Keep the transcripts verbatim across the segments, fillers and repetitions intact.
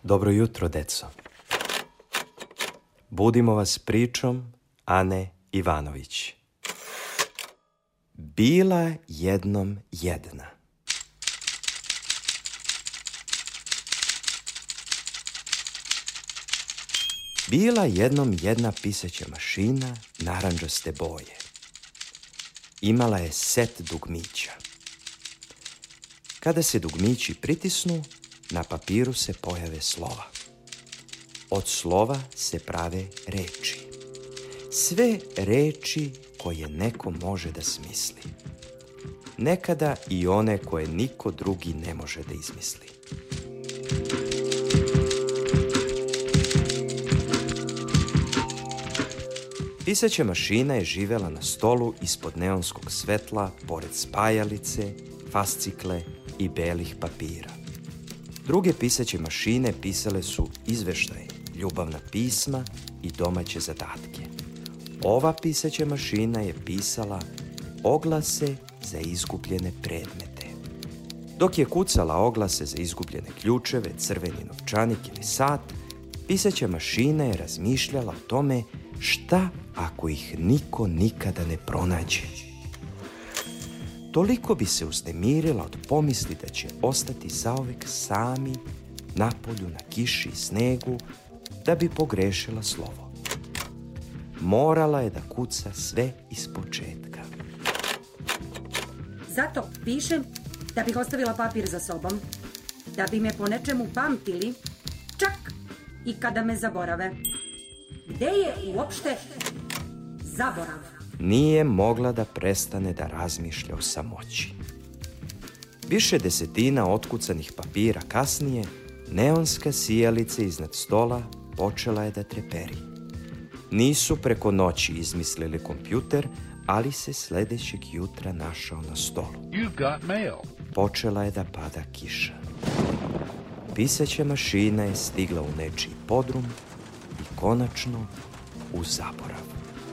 Dobro jutro, deco. Budimo vas pričom Ane Ivanović. Bila jednom jedna. Bila jednom jedna pisaća mašina narandžaste boje. Imala je set dugmića. Kada se dugmići pritisnu, na papiru se pojave slova. Od slova se prave reči. Sve reči koje neko može da smisli. Nekada i one koje niko drugi ne može da izmisli. Pisaća mašina je živela na stolu ispod neonskog svetla, pored spajalice, fascikle i belih papira. Druge pisaće mašine pisale su izveštaje, ljubavna pisma i domaće zadatke. Ova pisaća mašina je pisala oglase za izgubljene predmete. Dok je kucala oglase za izgubljene ključeve, crveni novčanik ili sat, pisaća mašina je razmišljala o tome šta ako ih niko nikada ne pronađe. Toliko bi se uznemirila od pomisli da će ostati zauvek sami na polju na kiši i snegu, da bi pogrešila slovo. Morala je da kuca sve iz početka. Zato pišem da bih ostavila papir za sobom, da bi me po nečemu pamtili, čak i kada me zaborave. Gde je uopšte zaborav? Nije mogla da prestane da razmišlja o samoći. Više desetina otkucanih papira kasnije, neonska sijalica iznad stola počela je da treperi. Nisu preko noći izmislili kompjuter, ali se sledećeg jutra našao na stolu. Počela je da pada kiša. Pisaća mašina je stigla u nečiji podrum i konačno u zaborav.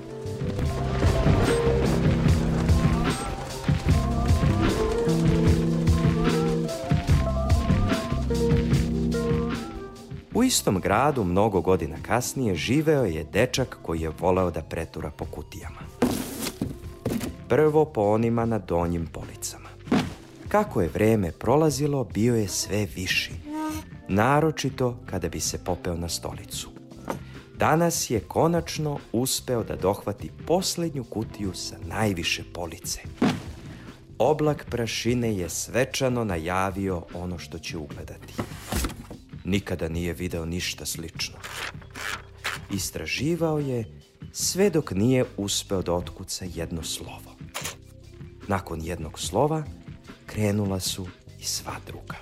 U istom gradu, mnogo godina kasnije, živeo je dečak koji je voleo da pretura po kutijama. Prvo po onima na donjim policama. Kako je vreme prolazilo, bio je sve viši, naročito kada bi se popeo na stolicu. Danas je konačno uspeo da dohvati poslednju kutiju sa najviše police. Oblak prašine je svečano najavio ono što će ugledati. Nikada nije video ništa slično. Istraživao je sve dok nije uspeo da otkuca jedno slovo. Nakon jednog slova krenula su i sva druga.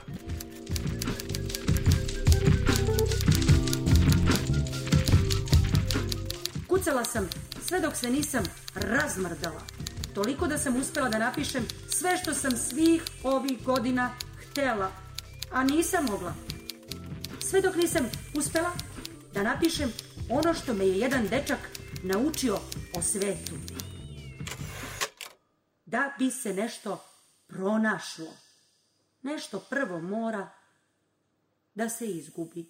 Kucala sam sve dok se nisam razmrdala. Toliko da sam uspela da napišem sve što sam svih ovih godina htela, a nisam mogla. Sve dok nisam uspela da napišem ono što me je jedan dečak naučio o svetu. Da bi se nešto pronašlo, nešto prvo mora da se izgubi.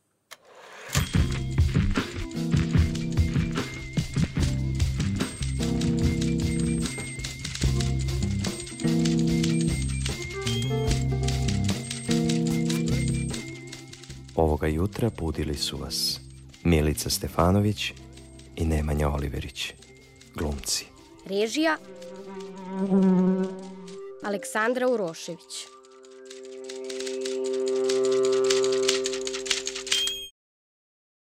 Ovoga jutra budili su vas Milica Stefanović i Nemanja Oliverić, glumci. Režija Aleksandra Urošević.